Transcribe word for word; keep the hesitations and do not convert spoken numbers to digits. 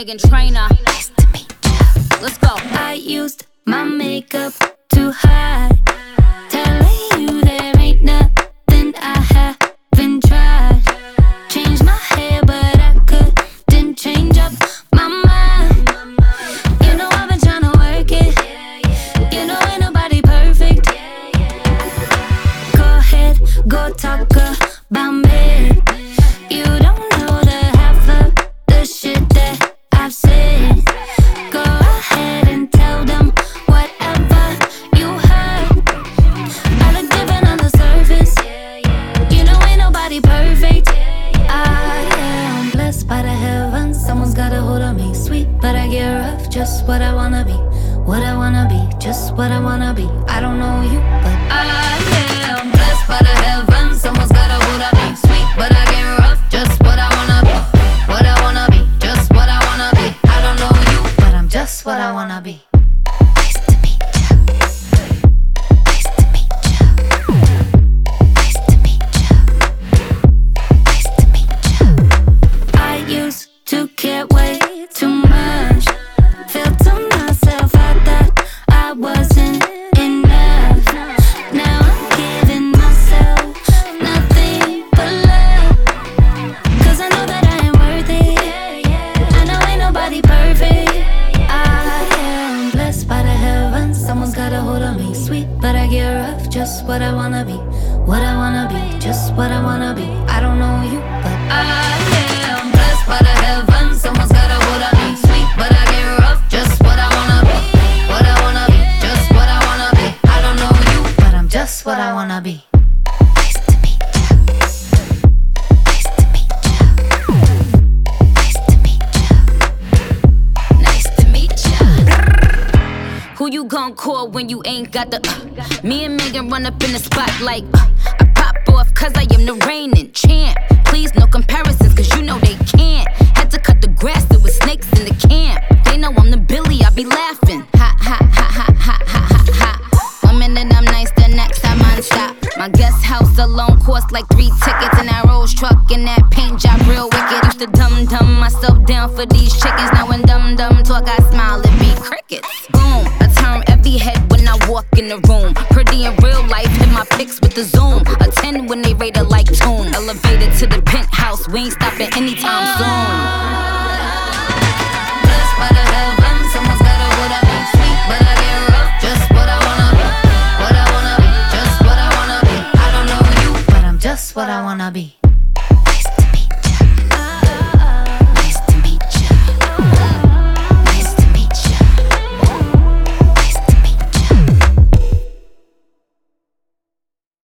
Meghan Trainor. Nice to meet ya. Let's go. I used my makeup to hide, telling you there ain't nothing I haven't tried. Changed my hair, but I couldn't change up my mind. You know I've been trying to work it. You know ain't nobody perfect. Go ahead, go talk about me. You don't know the half of the shit that I've said. Go ahead and tell them whatever you heard. I look different on the surface. You know ain't nobody perfect. I am blessed by the heavens. Someone's got a hold on me. Sweet, but I get rough. Just what I wanna be. What I wanna be. Just what I wanna be. I don't know you, but I am blessed by the heavens. Someone's got a hold on me. Sweet, but I get rough. Just what I wanna be. What I wanna be. Just what I wanna be. I don't know you, but I'm just what I wanna be. Nice to meet ya. Nice to meet ya. Nice to meet ya. Nice to meet ya. I used to care way too much. Felt to myself I thought I wasn't enough. Now I'm giving myself nothing but love. Cause I know that I am worth it. I know ain't nobody perfect. I am blessed by the heavens. Someone's got a hold on me. Sweet, but I get rough. Just what I wanna be. What I wanna be. Just what I wanna be. I don't know you, but I am blessed by the heavens. Someone's got a hold on me. Sweet, but I get rough. Just what I wanna be. What I wanna be. Just what I wanna be. I don't know you, but I'm just what I wanna be. Nice to meet ya. Nice to meet ya. Nice to meet ya. Nice to meet ya. Who you gon' call when you ain't got the uh, me and Megan run up in the spotlight. uh, I pop off cause I am the reigning champ. Please no comparisons cause you know they can't. Had to cut the grass, there was snakes in the camp. They know I'm the Billy, I be laughing. Ha ha ha ha ha ha ha ha. One minute I'm nice, the next time I'm stop. My guest house alone cost like three tickets. And that Rolls truck and that paint job real wicked. Used to dumb dumb myself down for these chickens. Now when dumb dumb talk I smile, it be crickets. Boom, I turn every head when I walk in the room. Pretty in real life, hit my pics with the zoom. A ten when they rate it like tune. Elevated to the penthouse, we ain't stopping anytime soon. Blessed by the heavens, someone's got a hold on me. Sweet, but I get rough. Just what I wanna be. What I wanna be. Just what I wanna be. I don't know you, but I'm just what I wanna be.